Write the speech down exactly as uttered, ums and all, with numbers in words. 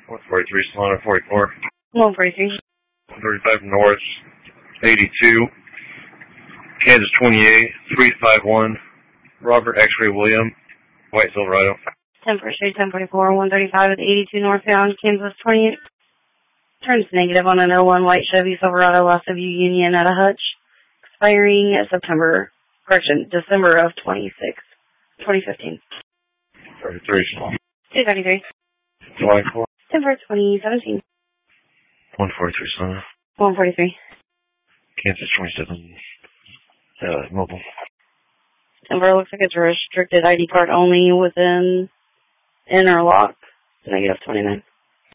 one forty-three, Solana forty-four. one forty-three. one thirty-five North, eighty-two. Kansas twenty-eight, three five one. Robert X-Ray William, White Silverado. ten first Street, ten forty-four, one thirty-five with eighty-two northbound, Kansas twenty-eight. Turns negative on an oh one White Chevy Silverado S W Union at a hutch. Expiring September, correction, December of twenty-sixth, twenty fifteen. thirty-three. two thirty-three. July fourth. December twenty seventeen. one forty-three, Solana. one forty-three. Kansas twenty-seven. Uh, mobile. Denver looks like it's a restricted I D card only within interlock. Negative twenty-nine.